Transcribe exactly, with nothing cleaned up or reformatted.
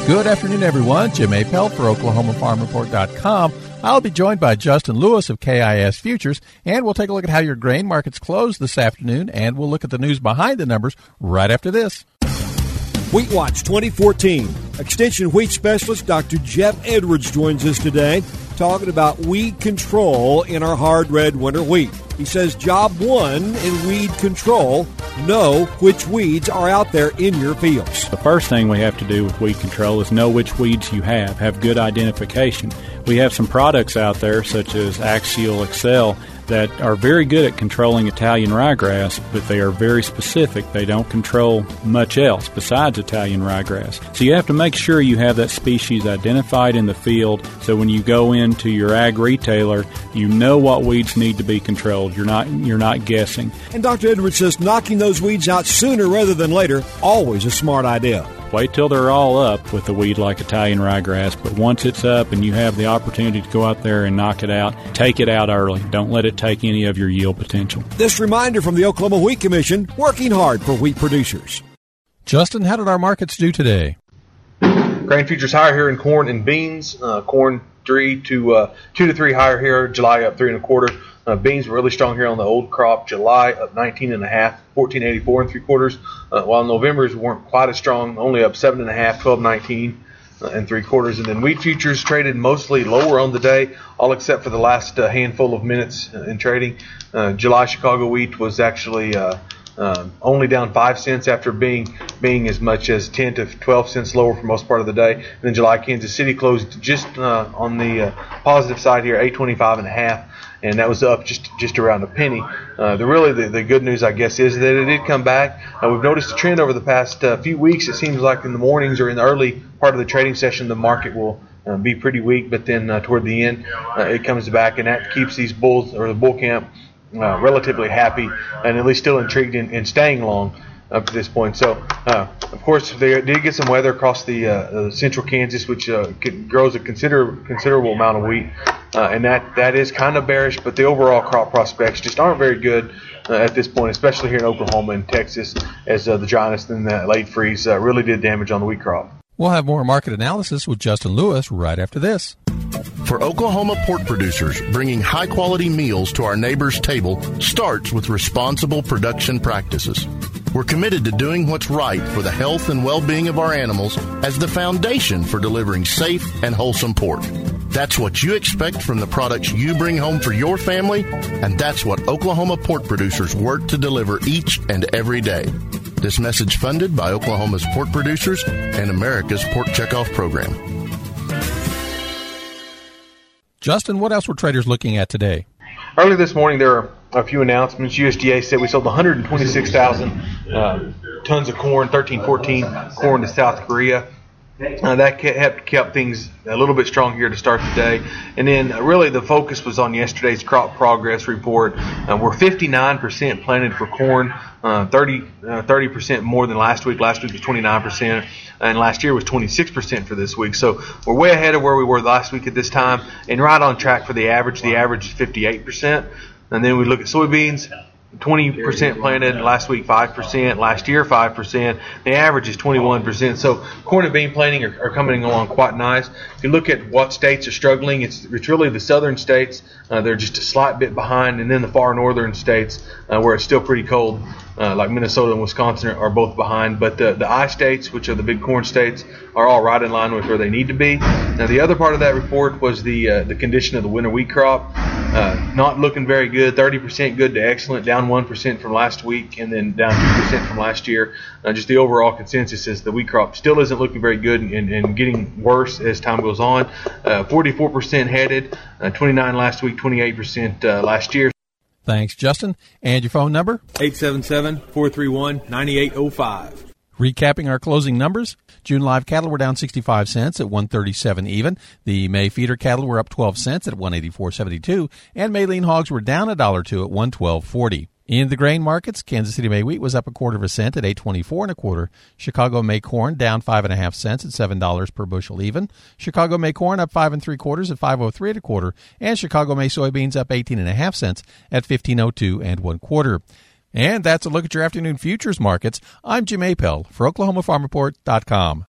Good afternoon, everyone. Jim Appel for Oklahoma Farm Report dot com. I'll be joined by Justin Lewis of K I S Futures, and we'll take a look at how your grain markets closed this afternoon, and we'll look at the news behind the numbers right after this. Wheat Watch twenty fourteen. Extension wheat specialist Doctor Jeff Edwards joins us today talking about weed control in our hard red winter wheat. He says job one in weed control, know which weeds are out there in your fields. The first thing we have to do with weed control is know which weeds you have, have good identification. We have some products out there such as Axial Excel that are very good at controlling Italian ryegrass, but they are very specific. They don't control much else besides Italian ryegrass. So you have to make sure you have that species identified in the field so when you go into your ag retailer, you know what weeds need to be controlled. You're not you're not guessing. And Doctor Edwards says knocking those weeds out sooner rather than later, always a smart idea. Wait till they're all up with a weed like Italian ryegrass, but once it's up and you have the opportunity to go out there and knock it out, take it out early. Don't let it take any of your yield potential. This reminder from the Oklahoma Wheat Commission, working hard for wheat producers. Justin, how did our markets do today? Grain futures higher here in corn and beans. Uh, corn three to uh, two to three higher here. July up three and a quarter. Uh, beans were really strong here on the old crop. July up nineteen and a half, fourteen eighty four and three quarters. Uh, while November's weren't quite as strong, only up seven and a half, twelve nineteen uh, and three quarters. And then wheat futures traded mostly lower on the day, all except for the last uh, handful of minutes uh, in trading. Uh, July Chicago wheat was actually uh, uh, only down five cents after being being as much as ten to twelve cents lower for most part of the day. And then July Kansas City closed just uh, on the uh, positive side here, eight twenty-five and a half. And that was up just just around a penny. Uh, the really the, the good news, I guess, is that it did come back. Uh, we've noticed a trend over the past uh, few weeks. It seems like in the mornings or in the early part of the trading session, the market will uh, be pretty weak, but then uh, toward the end, uh, it comes back, and that keeps these bulls or the bull camp uh, relatively happy and at least still intrigued in, in staying long up to this point. So, uh, of course, they did get some weather across the uh, uh, central Kansas, which uh, grows a consider, considerable amount of wheat. Uh, and that, that is kind of bearish, but the overall crop prospects just aren't very good uh, at this point, especially here in Oklahoma and Texas, as uh, the dryness and the late freeze uh, really did damage on the wheat crop. We'll have more market analysis with Justin Lewis right after this. For Oklahoma pork producers, bringing high-quality meals to our neighbors' table starts with responsible production practices. We're committed to doing what's right for the health and well-being of our animals as the foundation for delivering safe and wholesome pork. That's what you expect from the products you bring home for your family, and that's what Oklahoma pork producers work to deliver each and every day. This message funded by Oklahoma's pork producers and America's Pork Checkoff Program. Justin, what else were traders looking at today? Early this morning, there are a few announcements. U S D A said we sold one hundred twenty-six thousand uh, tons of corn, thirteen fourteen corn to South Korea. Uh, that kept, kept things a little bit strong here to start the day. And then uh, really the focus was on yesterday's crop progress report. Uh, we're fifty-nine percent planted for corn, uh, thirty, uh, thirty percent more than last week. Last week was twenty-nine percent, and last year was twenty-six percent for this week. So we're way ahead of where we were last week at this time, and right on track for the average. The average is fifty-eight percent. And then we look at soybeans. twenty percent planted last week, five percent last year, five percent. The average is twenty-one percent. So corn and bean planting are, are coming along quite nice. If you look at what states are struggling, it's, it's really the southern states. Uh, they're just a slight bit behind, and then the far northern states uh, where it's still pretty cold, uh, like Minnesota and Wisconsin are, are both behind. But the, the I states, which are the big corn states, are all right in line with where they need to be. Now the other part of that report was the uh, the condition of the winter wheat crop. Uh, not looking very good, thirty percent good to excellent, down one percent from last week, and then down two percent from last year. Uh, just the overall consensus is the wheat crop still isn't looking very good and, and getting worse as time goes on. Uh, forty-four percent headed, uh, twenty-nine last week, twenty-eight percent uh, last year. Thanks, Justin. And your phone number? eight seven seven, four three one, nine eight zero five. Recapping our closing numbers, June live cattle were down sixty-five cents at one thirty-seven even. The May feeder cattle were up twelve cents at one eighty-four seventy-two, and May lean hogs were down a dollar or two at one twelve forty. In the grain markets, Kansas City May wheat was up a quarter of a cent at eight twenty-four and a quarter. Chicago May corn down five and a half cents at seven dollars per bushel even. Chicago May corn up five and three quarters at five oh three and a quarter, and Chicago May soybeans up eighteen and a half cents at fifteen oh two and one quarter. And that's a look at your afternoon futures markets. I'm Jim Appel for Oklahoma Farm Report dot com.